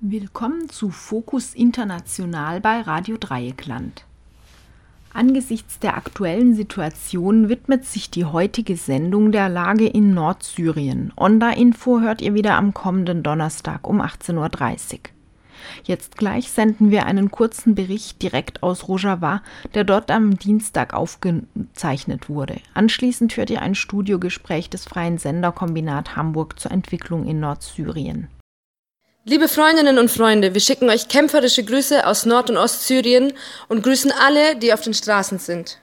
Willkommen zu Fokus International bei Radio Dreieckland. Angesichts der aktuellen Situation widmet sich die heutige Sendung der Lage in Nordsyrien. Onda-Info hört ihr wieder am kommenden Donnerstag um 18.30 Uhr. Jetzt gleich senden wir einen kurzen Bericht direkt aus Rojava, der dort am Dienstag aufgezeichnet wurde. Anschließend hört ihr ein Studiogespräch des Freien Senderkombinat Hamburg zur Entwicklung in Nordsyrien. Liebe Freundinnen und Freunde, wir schicken euch kämpferische Grüße aus Nord- und Ostsyrien und grüßen alle, die auf den Straßen sind.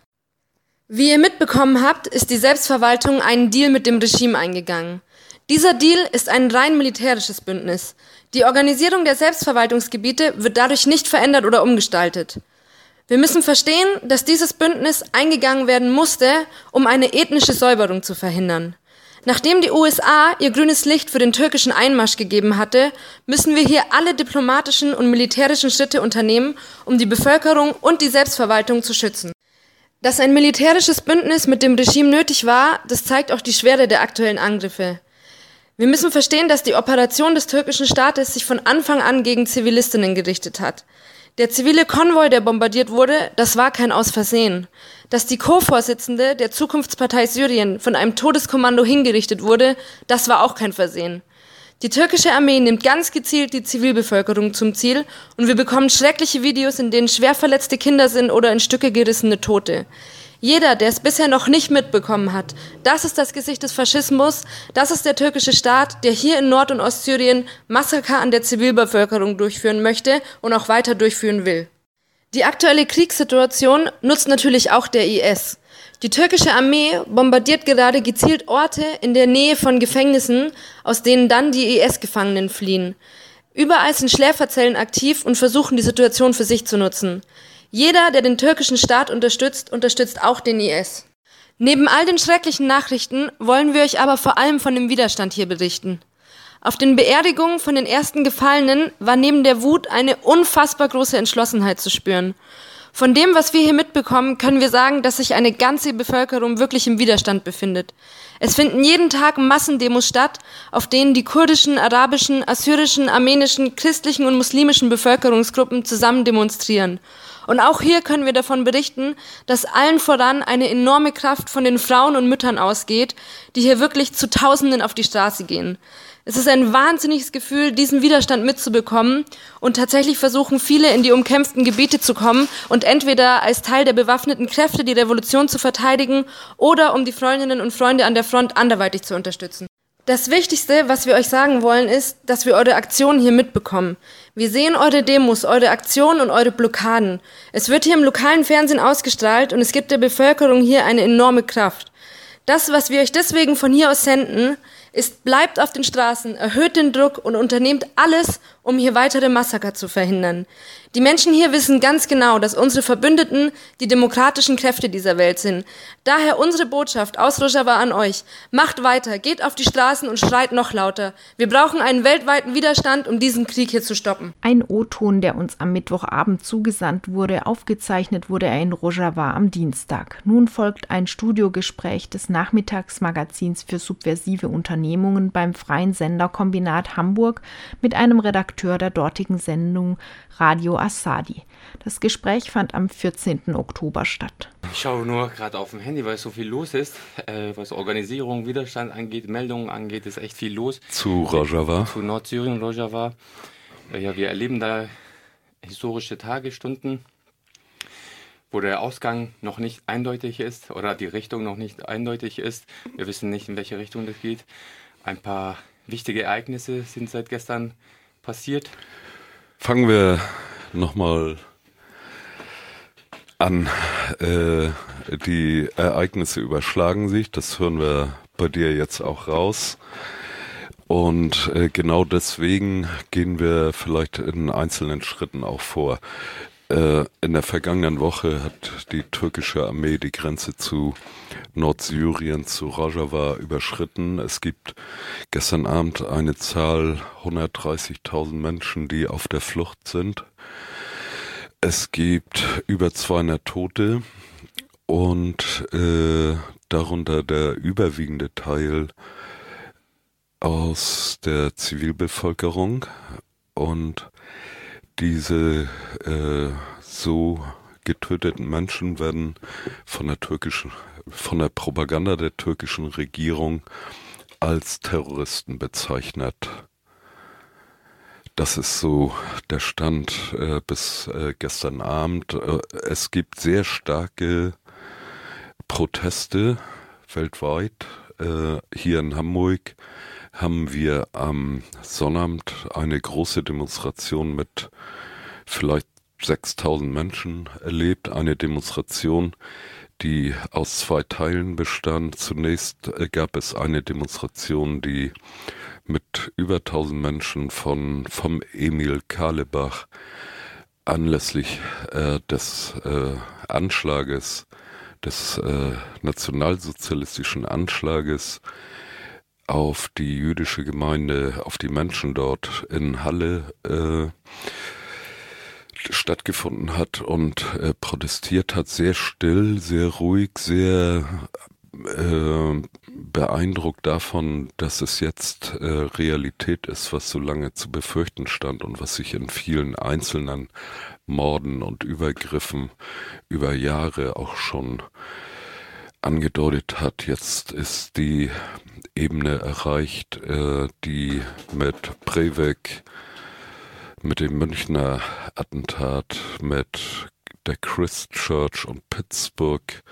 Wie ihr mitbekommen habt, ist die Selbstverwaltung einen Deal mit dem Regime eingegangen. Dieser Deal ist ein rein militärisches Bündnis. Die Organisierung der Selbstverwaltungsgebiete wird dadurch nicht verändert oder umgestaltet. Wir müssen verstehen, dass dieses Bündnis eingegangen werden musste, um eine ethnische Säuberung zu verhindern. Nachdem die USA ihr grünes Licht für den türkischen Einmarsch gegeben hatte, müssen wir hier alle diplomatischen und militärischen Schritte unternehmen, um die Bevölkerung und die Selbstverwaltung zu schützen. Dass ein militärisches Bündnis mit dem Regime nötig war, das zeigt auch die Schwere der aktuellen Angriffe. Wir müssen verstehen, dass die Operation des türkischen Staates sich von Anfang an gegen Zivilistinnen gerichtet hat. Der zivile Konvoi, der bombardiert wurde, das war kein Aus Versehen. Dass die Co-Vorsitzende der Zukunftspartei Syrien von einem Todeskommando hingerichtet wurde, das war auch kein Versehen. Die türkische Armee nimmt ganz gezielt die Zivilbevölkerung zum Ziel und wir bekommen schreckliche Videos, in denen schwer verletzte Kinder sind oder in Stücke gerissene Tote. Jeder, der es bisher noch nicht mitbekommen hat, das ist das Gesicht des Faschismus, das ist der türkische Staat, der hier in Nord- und Ostsyrien Massaker an der Zivilbevölkerung durchführen möchte und auch weiter durchführen will. Die aktuelle Kriegssituation nutzt natürlich auch der IS. Die türkische Armee bombardiert gerade gezielt Orte in der Nähe von Gefängnissen, aus denen dann die IS-Gefangenen fliehen. Überall sind Schläferzellen aktiv und versuchen, die Situation für sich zu nutzen. Jeder, der den türkischen Staat unterstützt, unterstützt auch den IS. Neben all den schrecklichen Nachrichten wollen wir euch aber vor allem von dem Widerstand hier berichten. Auf den Beerdigungen von den ersten Gefallenen war neben der Wut eine unfassbar große Entschlossenheit zu spüren. Von dem, was wir hier mitbekommen, können wir sagen, dass sich eine ganze Bevölkerung wirklich im Widerstand befindet. Es finden jeden Tag Massendemos statt, auf denen die kurdischen, arabischen, assyrischen, armenischen, christlichen und muslimischen Bevölkerungsgruppen zusammen demonstrieren. Und auch hier können wir davon berichten, dass allen voran eine enorme Kraft von den Frauen und Müttern ausgeht, die hier wirklich zu Tausenden auf die Straße gehen. Es ist ein wahnsinniges Gefühl, diesen Widerstand mitzubekommen und tatsächlich versuchen viele in die umkämpften Gebiete zu kommen und entweder als Teil der bewaffneten Kräfte die Revolution zu verteidigen oder um die Freundinnen und Freunde an der Front anderweitig zu unterstützen. Das Wichtigste, was wir euch sagen wollen, ist, dass wir eure Aktionen hier mitbekommen. Wir sehen eure Demos, eure Aktionen und eure Blockaden. Es wird hier im lokalen Fernsehen ausgestrahlt und es gibt der Bevölkerung hier eine enorme Kraft. Das, was wir euch deswegen von hier aus senden, ist, bleibt auf den Straßen, erhöht den Druck und unternehmt alles, um hier weitere Massaker zu verhindern. Die Menschen hier wissen ganz genau, dass unsere Verbündeten die demokratischen Kräfte dieser Welt sind. Daher unsere Botschaft aus Rojava an euch. Macht weiter, geht auf die Straßen und schreit noch lauter. Wir brauchen einen weltweiten Widerstand, um diesen Krieg hier zu stoppen. Ein O-Ton, der uns am Mittwochabend zugesandt wurde, aufgezeichnet wurde er in Rojava am Dienstag. Nun folgt ein Studiogespräch des Nachmittagsmagazins für subversive Unternehmungen beim Freien Senderkombinat Hamburg mit einem Redakteur der dortigen Sendung Radio Assadi. Das Gespräch fand am 14. Oktober statt. Ich schaue nur gerade auf dem Handy, weil so viel los ist. Was Organisierung, Widerstand angeht, Meldungen angeht, ist echt viel los. Zu Rojava? Zu Nordsyrien, Rojava. Ja, wir erleben da historische Tage, Stunden, wo der Ausgang noch nicht eindeutig ist oder die Richtung noch nicht eindeutig ist. Wir wissen nicht, in welche Richtung das geht. Ein paar wichtige Ereignisse sind seit gestern passiert. Fangen wir nochmal an. Die Ereignisse überschlagen sich, das hören wir bei dir jetzt auch raus. Und genau deswegen gehen wir vielleicht in einzelnen Schritten auch vor. In der vergangenen Woche hat die türkische Armee die Grenze zu Nordsyrien, zu Rojava überschritten. Es gibt gestern Abend eine Zahl 130.000 Menschen, die auf der Flucht sind. Es gibt über 200 Tote und darunter der überwiegende Teil aus der Zivilbevölkerung. und diese so getöteten Menschen werden von der Propaganda der türkischen Regierung als Terroristen bezeichnet. Das ist so der Stand bis gestern Abend. Es gibt sehr starke Proteste weltweit. Hier in Hamburg haben wir am Sonnabend eine große Demonstration mit vielleicht 6.000 Menschen erlebt. Eine Demonstration, die aus 2 Teilen bestand. Zunächst gab es eine Demonstration, die mit über 1.000 Menschen vom Emil Karlebach anlässlich des Anschlages, des nationalsozialistischen Anschlages auf die jüdische Gemeinde, auf die Menschen dort in Halle stattgefunden hat und protestiert hat, sehr still, sehr ruhig, sehr beeindruckt davon, dass es jetzt Realität ist, was so lange zu befürchten stand und was sich in vielen einzelnen Morden und Übergriffen über Jahre auch schon angedeutet hat. Jetzt ist die Ebene erreicht, die mit Breivik, mit dem Münchner Attentat, mit der Christchurch und Pittsburgh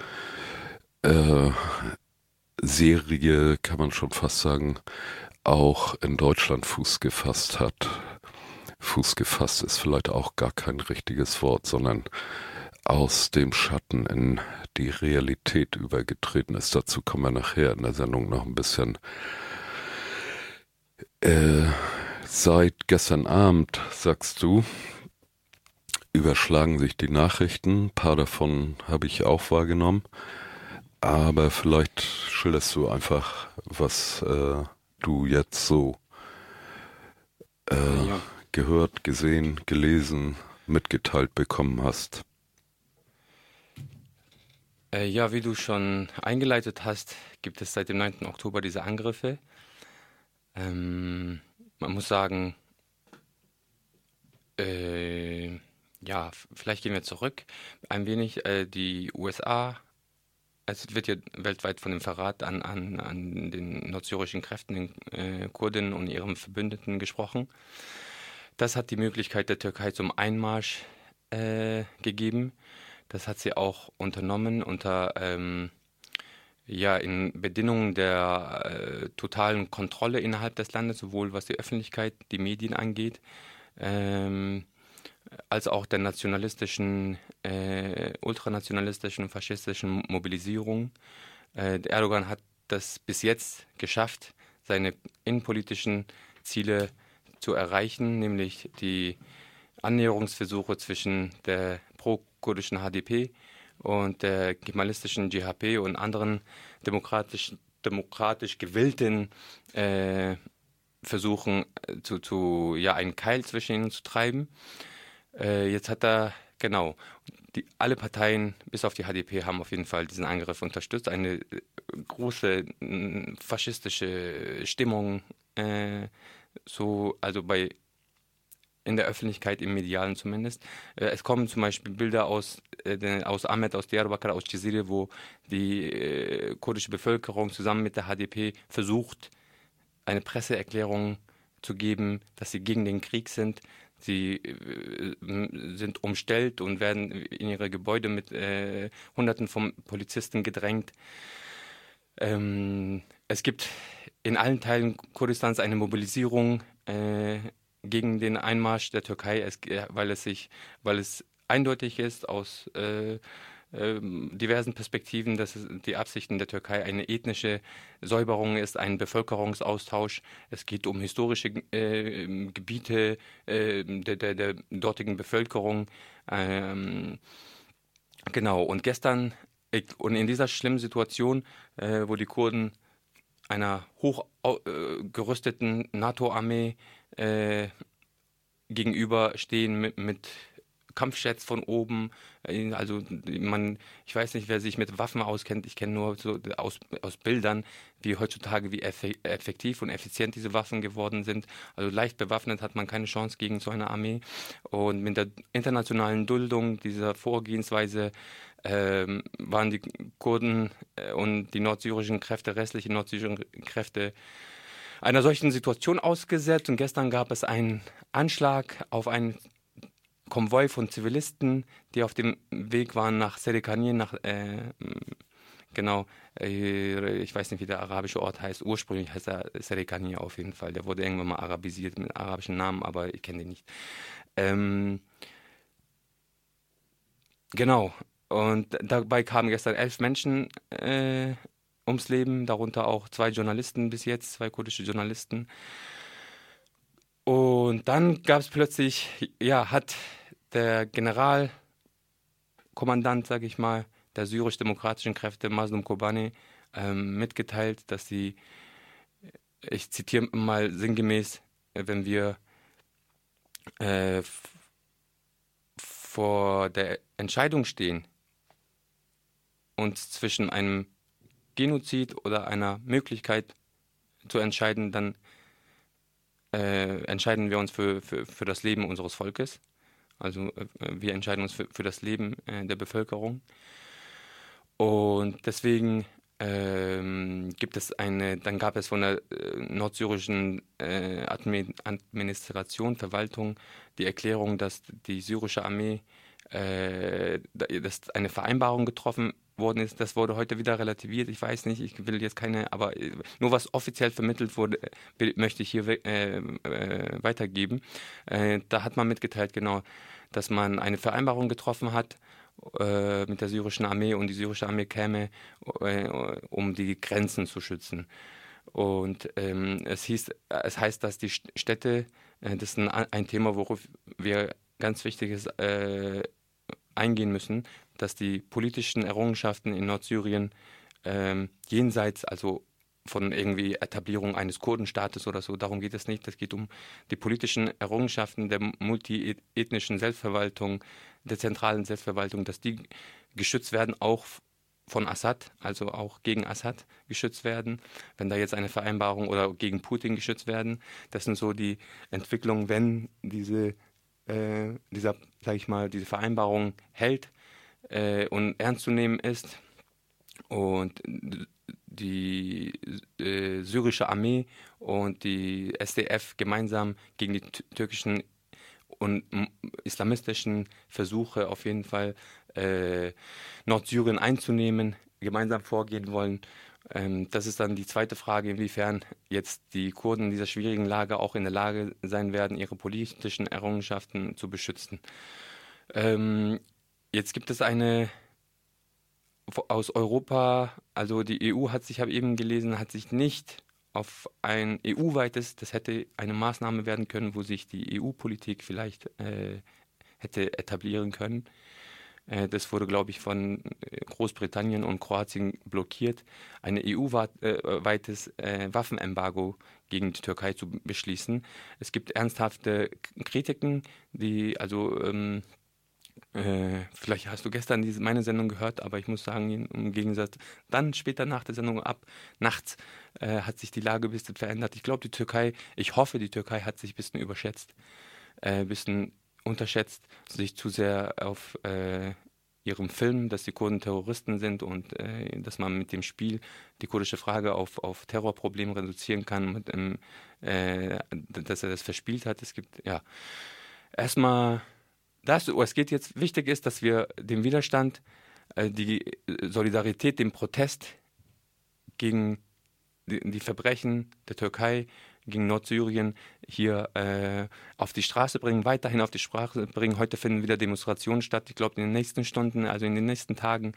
Serie, kann man schon fast sagen, auch in Deutschland Fuß gefasst hat. Fuß gefasst ist vielleicht auch gar kein richtiges Wort, sondern aus dem Schatten in die Realität übergetreten ist. Dazu kommen wir nachher in der Sendung noch ein bisschen. Seit gestern Abend, sagst du, überschlagen sich die Nachrichten. Ein paar davon habe ich auch wahrgenommen. Aber vielleicht schilderst du einfach, was du jetzt so gehört, gesehen, gelesen, mitgeteilt bekommen hast. Ja, wie du schon eingeleitet hast, gibt es seit dem 9. Oktober diese Angriffe. Man muss sagen, ja, vielleicht gehen wir zurück ein wenig. Die USA, es wird ja weltweit von dem Verrat an den nordsyrischen Kräften, den Kurden und ihren Verbündeten gesprochen. Das hat die Möglichkeit der Türkei zum Einmarsch gegeben. Das hat sie auch unternommen unter in Bedingungen der totalen Kontrolle innerhalb des Landes, sowohl was die Öffentlichkeit, die Medien angeht, als auch der nationalistischen, ultranationalistischen, faschistischen Mobilisierung. Erdogan hat das bis jetzt geschafft, seine innenpolitischen Ziele zu erreichen, nämlich die Annäherungsversuche zwischen der pro-kurdischen HDP und der kemalistischen GHP und anderen demokratisch gewillten Versuchen, einen Keil zwischen ihnen zu treiben. Jetzt hat er, alle Parteien bis auf die HDP haben auf jeden Fall diesen Angriff unterstützt. Eine große faschistische Stimmung, in der Öffentlichkeit, im Medialen zumindest. Es kommen zum Beispiel Bilder aus Ahmed, aus Diyarbakır, aus Cizre, wo die kurdische Bevölkerung zusammen mit der HDP versucht, eine Presseerklärung zu geben, dass sie gegen den Krieg sind. Sie sind umstellt und werden in ihre Gebäude mit Hunderten von Polizisten gedrängt. Es gibt in allen Teilen Kurdistans eine Mobilisierung gegen den Einmarsch der Türkei, weil es eindeutig ist aus diversen Perspektiven, dass die Absichten der Türkei eine ethnische Säuberung ist, ein Bevölkerungsaustausch. Es geht um historische Gebiete der dortigen Bevölkerung. Und gestern, und in dieser schlimmen Situation, wo die Kurden einer hochgerüsteten NATO-Armee gegenüberstehen mit Kampfjets von oben. Also ich weiß nicht, wer sich mit Waffen auskennt. Ich kenne nur so aus Bildern, wie heutzutage, wie effektiv und effizient diese Waffen geworden sind. Also leicht bewaffnet hat man keine Chance gegen so eine Armee. Und mit der internationalen Duldung dieser Vorgehensweise waren die Kurden und die restliche nordsyrischen Kräfte einer solchen Situation ausgesetzt. Und gestern gab es einen Anschlag auf einen Konvoi von Zivilisten, die auf dem Weg waren nach Serikani, ich weiß nicht, wie der arabische Ort heißt. Ursprünglich heißt er Serikani auf jeden Fall. Der wurde irgendwann mal arabisiert mit arabischen Namen, aber ich kenne den nicht. Genau. Und dabei kamen gestern 11 Menschen ums Leben, darunter auch 2 Journalisten bis jetzt, 2 kurdische Journalisten. Und dann gab es plötzlich, hat der Generalkommandant, sage ich mal, der syrisch-demokratischen Kräfte, Mazlum Kobani, mitgeteilt, dass sie, ich zitiere mal sinngemäß, wenn wir vor der Entscheidung stehen, uns zwischen einem Genozid oder einer Möglichkeit zu entscheiden, dann entscheiden wir uns für das Leben unseres Volkes. Also wir entscheiden uns für das Leben der Bevölkerung. Und deswegen dann gab es von der nordsyrischen Administration, Verwaltung die Erklärung, dass die syrische Armee, dass eine Vereinbarung getroffen worden ist. Das wurde heute wieder relativiert. Ich weiß nicht, ich will jetzt aber nur was offiziell vermittelt wurde, möchte ich hier weitergeben. Da hat man mitgeteilt, genau, dass man eine Vereinbarung getroffen hat mit der syrischen Armee und die syrische Armee käme, um die Grenzen zu schützen. Und es heißt, dass die Städte, das ist ein Thema, worauf wir ganz Wichtiges eingehen müssen, dass die politischen Errungenschaften in Nordsyrien jenseits, also von irgendwie Etablierung eines Kurdenstaates oder so, darum geht es nicht. Es geht um die politischen Errungenschaften der multiethnischen Selbstverwaltung, der zentralen Selbstverwaltung, dass die geschützt werden, auch von Assad, also auch gegen Assad geschützt werden, wenn da jetzt eine Vereinbarung oder gegen Putin geschützt werden. Das sind so die Entwicklungen, wenn diese Vereinbarung hält und ernst zu nehmen ist und die syrische Armee und die SDF gemeinsam gegen die türkischen und islamistischen Versuche auf jeden Fall Nordsyrien einzunehmen, gemeinsam vorgehen wollen. Das ist dann die zweite Frage, inwiefern jetzt die Kurden in dieser schwierigen Lage auch in der Lage sein werden, ihre politischen Errungenschaften zu beschützen. Jetzt gibt es aus Europa, also die EU hat sich, habe eben gelesen, hat sich nicht auf ein EU-weites, das hätte eine Maßnahme werden können, wo sich die EU-Politik vielleicht hätte etablieren können. Das wurde, glaube ich, von Großbritannien und Kroatien blockiert, ein EU-weites Waffenembargo gegen die Türkei zu beschließen. Es gibt ernsthafte Kritiken, vielleicht hast du gestern meine Sendung gehört, aber ich muss sagen, im Gegensatz, dann später nach der Sendung nachts hat sich die Lage ein bisschen verändert. Ich hoffe, die Türkei hat sich ein bisschen überschätzt, ein bisschen unterschätzt, sich zu sehr auf ihrem Film, dass die Kurden Terroristen sind und dass man mit dem Spiel die kurdische Frage auf Terrorprobleme reduzieren kann, dass er das verspielt hat. Es gibt, erstmal wichtig ist, dass wir den Widerstand, die Solidarität, den Protest gegen die Verbrechen der Türkei gegen Nordsyrien hier auf die Straße bringen, weiterhin auf die Straße bringen. Heute finden wieder Demonstrationen statt. Ich glaube, in den nächsten Stunden, also in den nächsten Tagen,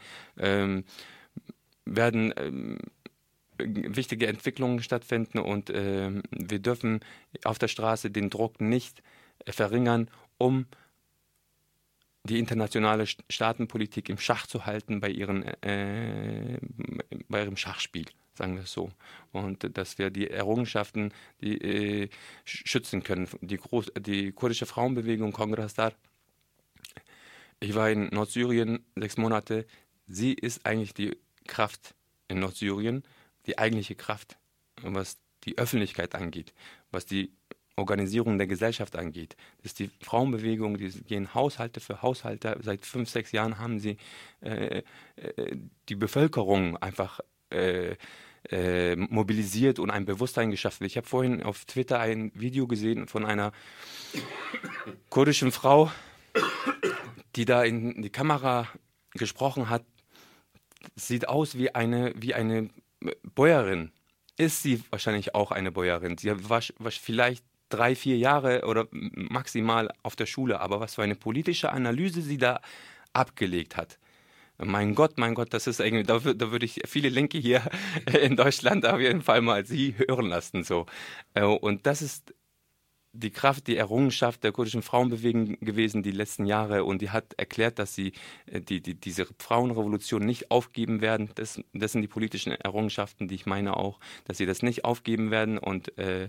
werden wichtige Entwicklungen stattfinden und wir dürfen auf der Straße den Druck nicht verringern, um die internationale Staatenpolitik im Schach zu halten bei ihrem Schachspiel, sagen wir es so. Und dass wir die Errungenschaften schützen können. Die kurdische Frauenbewegung Kongressdar Ich war in Nordsyrien 6 Monate. Sie ist eigentlich die Kraft in Nordsyrien, die eigentliche Kraft, was die Öffentlichkeit angeht, was die Organisierung der Gesellschaft angeht. Das ist die Frauenbewegung, die gehen Haushalte für Haushalte. Seit 5, 6 Jahren haben sie die Bevölkerung einfach mobilisiert und ein Bewusstsein geschaffen. Ich habe vorhin auf Twitter ein Video gesehen von einer kurdischen Frau, die da in die Kamera gesprochen hat. Sieht aus wie eine Bäuerin. Ist sie wahrscheinlich auch eine Bäuerin. Sie war vielleicht 3, 4 Jahre oder maximal auf der Schule, aber was für eine politische Analyse sie da abgelegt hat. Mein Gott, das ist irgendwie, da würde ich viele Linke hier in Deutschland auf jeden Fall mal sie hören lassen. So. Und das ist die Kraft, die Errungenschaft der kurdischen Frauenbewegung gewesen die letzten Jahre, und die hat erklärt, dass sie diese Frauenrevolution nicht aufgeben werden. Das sind die politischen Errungenschaften, die ich meine auch, dass sie das nicht aufgeben werden und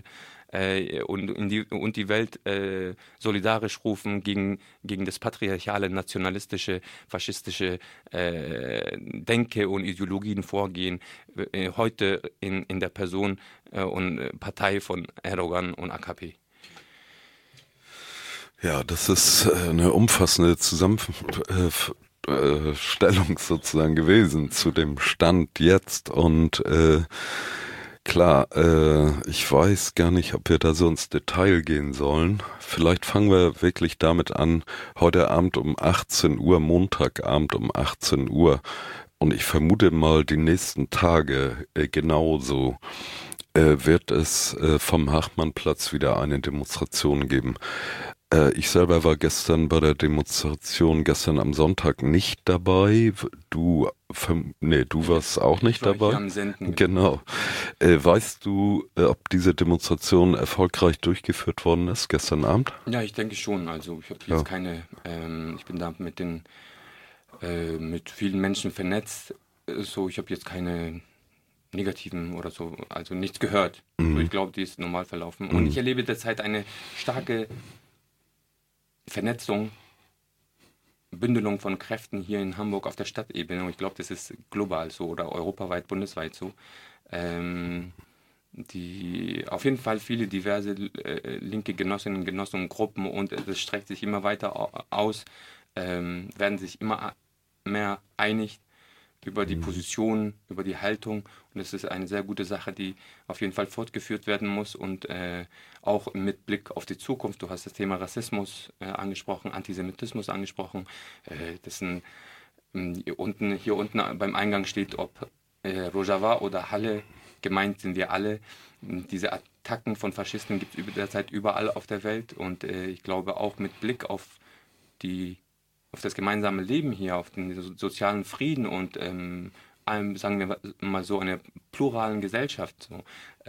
die Welt solidarisch rufen gegen das patriarchale, nationalistische, faschistische Denke und Ideologien vorgehen, heute in der Person und Partei von Erdogan und AKP. Ja, das ist eine umfassende Zusammenstellung sozusagen gewesen zu dem Stand jetzt, und klar, ich weiß gar nicht, ob wir da so ins Detail gehen sollen. Vielleicht fangen wir wirklich damit an, heute Abend um 18 Uhr, Montagabend um 18 Uhr, und ich vermute mal die nächsten Tage genauso, wird es vom Hachmannplatz wieder eine Demonstration geben. Ich selber war gestern bei der Demonstration, gestern am Sonntag nicht dabei. Du warst auch nicht dabei. Hier am Senden. Genau. Weißt du, ob diese Demonstration erfolgreich durchgeführt worden ist gestern Abend? Ja, ich denke schon. Also ich habe jetzt ich bin da mit vielen Menschen vernetzt. So, ich habe jetzt keine negativen oder so, also nichts gehört. So, ich glaube, die ist normal verlaufen. Und ich erlebe derzeit eine starke Vernetzung, Bündelung von Kräften hier in Hamburg auf der Stadtebene. Und ich glaube, das ist global so oder europaweit, bundesweit so. Die auf jeden Fall viele diverse linke Genossinnen und Genossen, Gruppen, und das streckt sich immer weiter aus, werden sich immer mehr einig über die Position, über die Haltung, und das ist eine sehr gute Sache, die auf jeden Fall fortgeführt werden muss, und auch mit Blick auf die Zukunft. Du hast das Thema Rassismus angesprochen, Antisemitismus angesprochen. Hier unten beim Eingang steht, ob Rojava oder Halle, gemeint sind wir alle. Diese Attacken von Faschisten gibt es derzeit überall auf der Welt, und ich glaube auch mit Blick auf das gemeinsame Leben hier, auf den sozialen Frieden und allem, sagen wir mal so, einer pluralen Gesellschaft, so,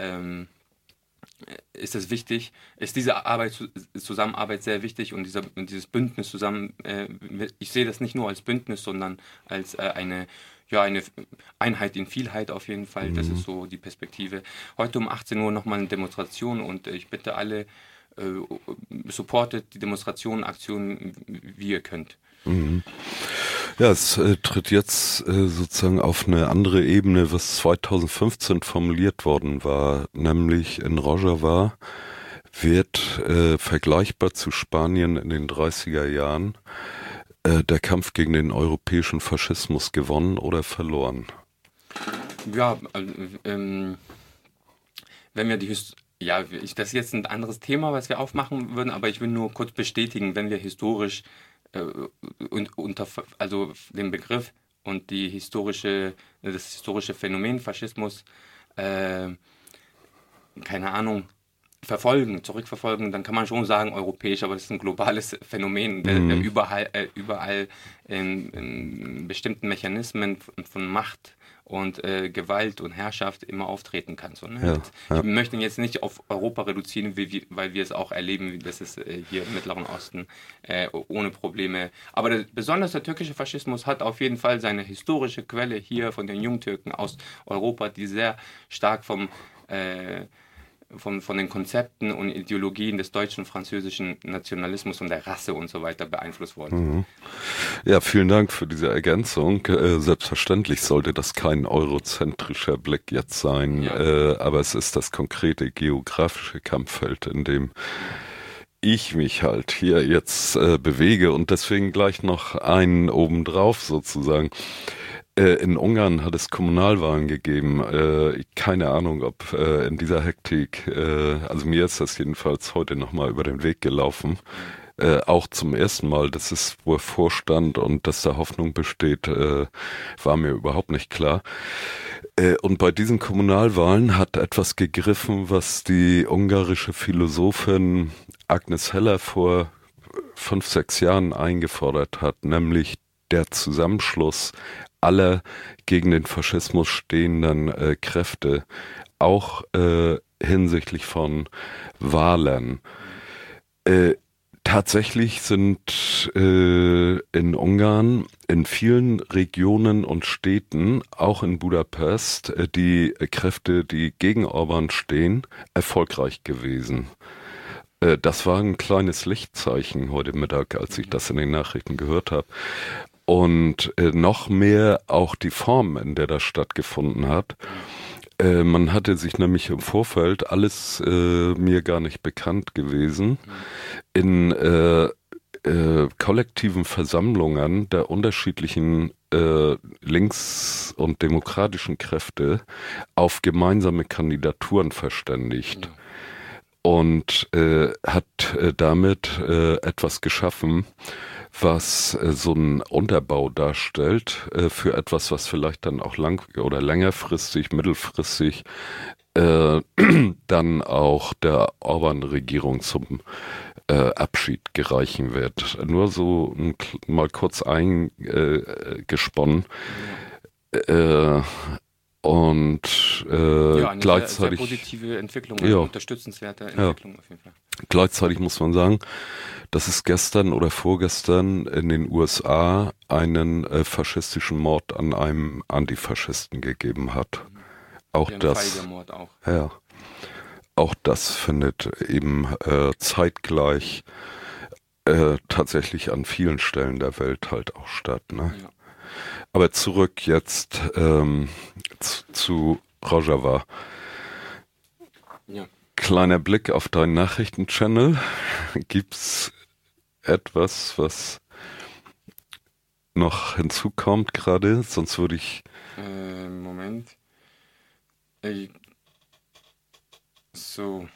ist es wichtig, ist diese Zusammenarbeit sehr wichtig, und dieses Bündnis zusammen, ich sehe das nicht nur als Bündnis, sondern als eine Einheit in Vielheit auf jeden Fall. Das ist so die Perspektive. Heute um 18 Uhr nochmal eine Demonstration, und ich bitte alle, supportet die Demonstrationen, Aktionen, wie ihr könnt. Ja, es tritt jetzt sozusagen auf eine andere Ebene, was 2015 formuliert worden war, nämlich in Rojava wird vergleichbar zu Spanien in den 30er Jahren der Kampf gegen den europäischen Faschismus gewonnen oder verloren? Ja, wenn wir das ist jetzt ein anderes Thema, was wir aufmachen würden, aber ich will nur kurz bestätigen, wenn wir historisch also den Begriff und das historische Phänomen Faschismus, keine Ahnung, zurückverfolgen, dann kann man schon sagen europäisch, aber das ist ein globales Phänomen, der überall in bestimmten Mechanismen von Macht und Gewalt und Herrschaft immer auftreten kann. So, ne? Ich möchte ihn jetzt nicht auf Europa reduzieren, weil wir es auch erleben, das ist hier im Mittleren Osten ohne Probleme. Aber besonders der türkische Faschismus hat auf jeden Fall seine historische Quelle hier von den Jungtürken aus Europa, die sehr stark vom von den Konzepten und Ideologien des deutschen, französischen Nationalismus und der Rasse und so weiter beeinflusst worden. Ja, vielen Dank für diese Ergänzung. Selbstverständlich sollte das kein eurozentrischer Blick jetzt sein, aber es ist das konkrete geografische Kampffeld, in dem ich mich halt hier jetzt bewege, und deswegen gleich noch einen obendrauf sozusagen. In Ungarn hat es Kommunalwahlen gegeben. Keine Ahnung, ob in dieser Hektik, also mir ist das jedenfalls heute nochmal über den Weg gelaufen. Auch zum ersten Mal, dass es wohl vorstand und dass da Hoffnung besteht, war mir überhaupt nicht klar. Und bei diesen Kommunalwahlen hat etwas gegriffen, was die ungarische Philosophin Agnes Heller vor 5, 6 Jahren eingefordert hat, nämlich der Zusammenschluss aller gegen den Faschismus stehenden Kräfte, auch hinsichtlich von Wahlen. Tatsächlich sind in Ungarn in vielen Regionen und Städten, auch in Budapest, die Kräfte, die gegen Orbán stehen, erfolgreich gewesen. Das war ein kleines Lichtzeichen heute Mittag, als ich das in den Nachrichten gehört habe. Und noch mehr auch die Form, in der das stattgefunden hat. Man hatte sich nämlich im Vorfeld, alles mir gar nicht bekannt gewesen, in kollektiven Versammlungen der unterschiedlichen links- und demokratischen Kräfte auf gemeinsame Kandidaturen verständigt. Und hat damit etwas geschaffen, was so einen Unterbau darstellt für etwas, was vielleicht dann auch lang- oder längerfristig, mittelfristig dann auch der Orbán-Regierung zum Abschied gereichen wird. Nur so mal kurz eingesponnen. Und eine gleichzeitig sehr positive Entwicklung, eine unterstützenswerte Entwicklung auf jeden Fall. Gleichzeitig muss man sagen, dass es gestern oder vorgestern in den USA einen faschistischen Mord an einem Antifaschisten gegeben hat. Auch das, Mord auch. ja, auch das findet eben zeitgleich tatsächlich an vielen Stellen der Welt halt auch statt. Ne? Ja. Aber zurück jetzt zu Rojava. Ja. Kleiner Blick auf deinen Nachrichtenchannel. Gibt's etwas, was noch hinzukommt gerade? Sonst würde ich... Moment. So.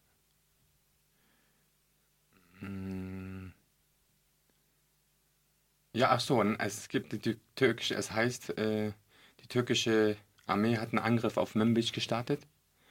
Ja, ach so, es gibt die türkische, es heißt, die türkische Armee hat einen Angriff auf Manbij gestartet.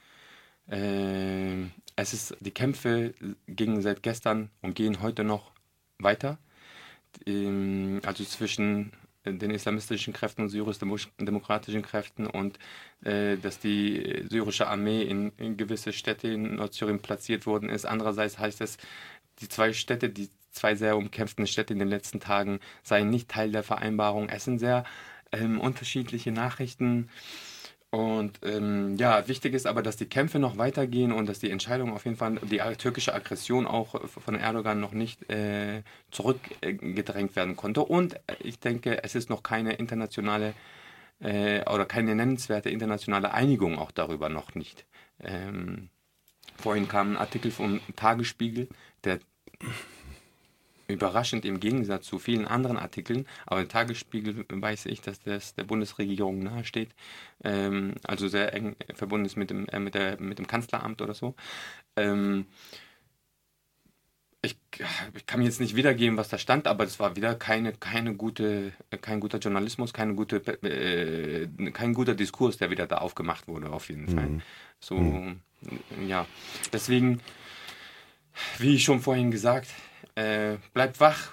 Die Kämpfe gingen seit gestern und gehen heute noch weiter. Also zwischen den islamistischen Kräften und syrisch-demokratischen Kräften, und dass die syrische Armee in gewisse Städte in Nordsyrien platziert worden ist. Andererseits heißt es, die zwei sehr umkämpften Städte in den letzten Tagen seien nicht Teil der Vereinbarung. Es sind sehr unterschiedliche Nachrichten. Und wichtig ist aber, dass die Kämpfe noch weitergehen und dass die Entscheidung auf jeden Fall, die türkische Aggression auch von Erdogan noch nicht zurückgedrängt werden konnte. Und ich denke, es ist noch keine internationale oder keine nennenswerte internationale Einigung auch darüber noch nicht. Vorhin kam ein Artikel vom Tagesspiegel, der überraschend im Gegensatz zu vielen anderen Artikeln, aber der Tagesspiegel weiß ich, dass das der Bundesregierung nahesteht, also sehr eng verbunden ist mit dem Kanzleramt oder so. Ich kann jetzt nicht wiedergeben, was da stand, aber es war wieder kein guter Journalismus, kein guter Diskurs, der wieder da aufgemacht wurde, auf jeden Fall. So, ja, deswegen, wie ich schon vorhin gesagt, bleibt wach,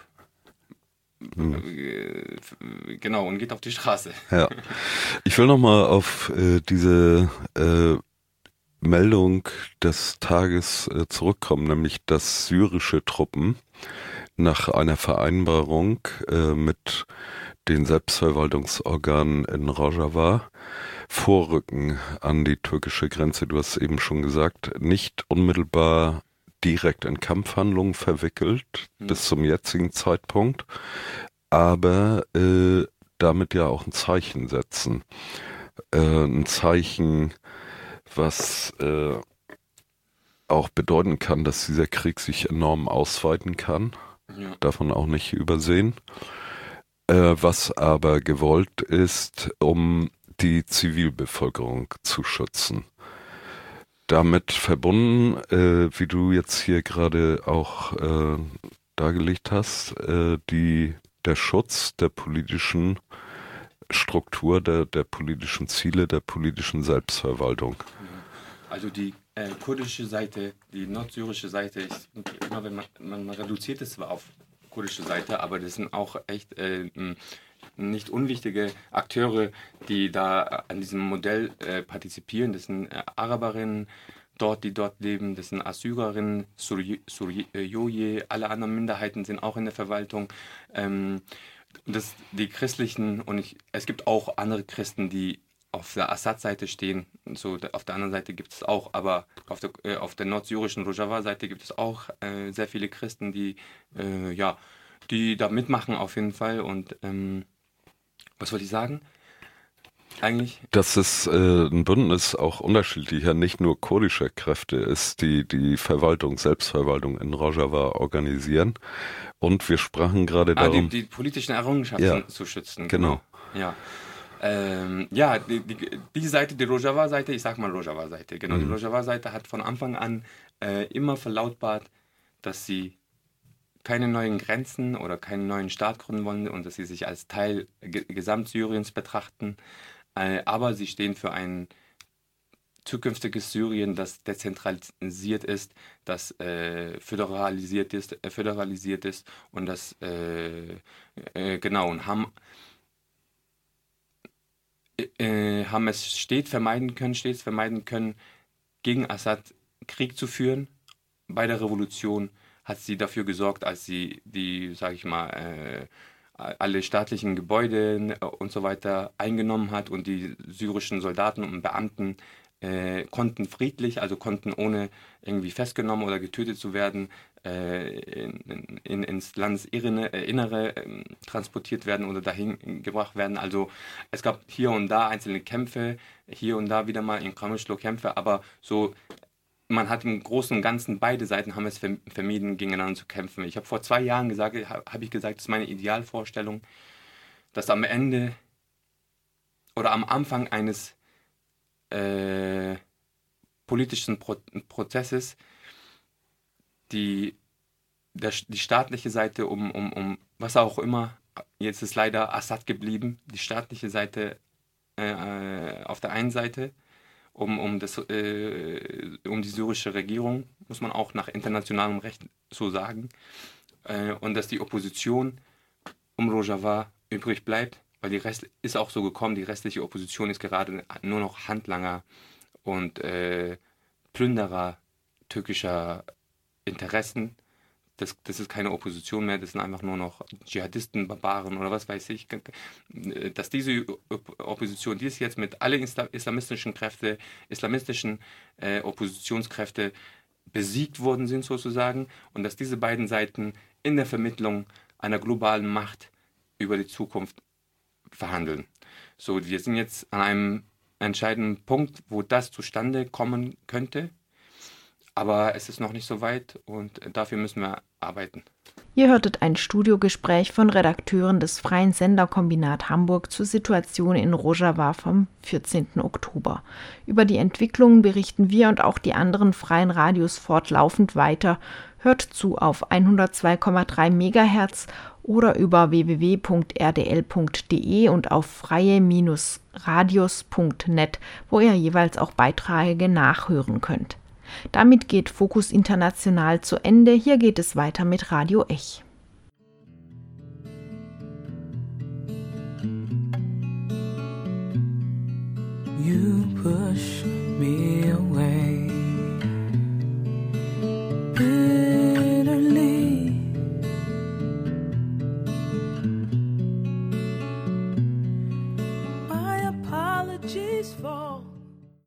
genau, und geht auf die Straße. Ja. Ich will nochmal auf diese Meldung des Tages zurückkommen, nämlich dass syrische Truppen nach einer Vereinbarung mit den Selbstverwaltungsorganen in Rojava vorrücken an die türkische Grenze. Du hast eben schon gesagt, nicht unmittelbar direkt in Kampfhandlungen verwickelt bis zum jetzigen Zeitpunkt, aber damit ja auch ein Zeichen setzen. Ein Zeichen, was auch bedeuten kann, dass dieser Krieg sich enorm ausweiten kann. Ja. Darf man auch nicht übersehen. Was aber gewollt ist, um die Zivilbevölkerung zu schützen. Damit verbunden, wie du jetzt hier gerade auch dargelegt hast, der Schutz der politischen Struktur, der politischen Ziele, der politischen Selbstverwaltung. Also die kurdische Seite, die nordsyrische Seite, immer wenn man reduziert es zwar auf kurdische Seite, aber das sind auch echt nicht unwichtige Akteure, die da an diesem Modell partizipieren. Das sind Araberinnen die dort leben, das sind Assyrerinnen, Suryoye, alle anderen Minderheiten sind auch in der Verwaltung. Die christlichen, es gibt auch andere Christen, die auf der Assad-Seite stehen, so auf der anderen Seite gibt es auch, aber auf der nordsyrischen Rojava-Seite gibt es auch sehr viele Christen, die da mitmachen auf jeden Fall. Und was wollte ich sagen? Eigentlich? Dass es ein Bündnis auch unterschiedlicher, nicht nur kurdischer Kräfte ist, die Selbstverwaltung in Rojava organisieren. Und wir sprachen gerade darum... Die politischen Errungenschaften zu schützen. Genau. Ja. Die Seite, die Rojava-Seite, ich sag mal Rojava-Seite, genau. Die Rojava-Seite hat von Anfang an immer verlautbart, dass sie keine neuen Grenzen oder keinen neuen Staat gründen wollen und dass sie sich als Teil Gesamtsyriens betrachten. Aber sie stehen für ein zukünftiges Syrien, das dezentralisiert ist, das föderalisiert ist und das und haben es stets vermeiden können, gegen Assad Krieg zu führen. Bei der Revolution hat sie dafür gesorgt, als sie alle staatlichen Gebäude und so weiter eingenommen hat und die syrischen Soldaten und Beamten konnten friedlich, also konnten ohne irgendwie festgenommen oder getötet zu werden, ins Landesinnere transportiert werden oder dahin gebracht werden. Also es gab hier und da einzelne Kämpfe, hier und da wieder mal in Qamishlo Kämpfe, aber so man hat im Großen und Ganzen, beide Seiten haben es vermieden, gegeneinander zu kämpfen. Ich habe vor 2 Jahren gesagt, das ist meine Idealvorstellung, dass am Ende oder am Anfang eines politischen Prozesses die staatliche Seite um was auch immer, jetzt ist leider Assad geblieben, die staatliche Seite auf der einen Seite, um die syrische Regierung, muss man auch nach internationalem Recht so sagen, und dass die Opposition um Rojava übrig bleibt, weil die Rest ist auch so gekommen, die restliche Opposition ist gerade nur noch Handlanger und Plünderer türkischer Interessen. Das ist keine Opposition mehr, das sind einfach nur noch Dschihadisten, Barbaren oder was weiß ich. Dass diese Opposition, die ist jetzt mit allen islamistischen Oppositionskräfte besiegt worden sind sozusagen und dass diese beiden Seiten in der Vermittlung einer globalen Macht über die Zukunft verhandeln. So, wir sind jetzt an einem entscheidenden Punkt, wo das zustande kommen könnte. Aber es ist noch nicht so weit und dafür müssen wir arbeiten. Ihr hörtet ein Studiogespräch von Redakteuren des Freien Senderkombinat Hamburg zur Situation in Rojava vom 14. Oktober. Über die Entwicklungen berichten wir und auch die anderen freien Radios fortlaufend weiter. Hört zu auf 102,3 MHz oder über www.rdl.de und auf freie-radios.net, wo ihr jeweils auch Beiträge nachhören könnt. Damit geht Fokus International zu Ende. Hier geht es weiter mit Radio Ech. You push me away.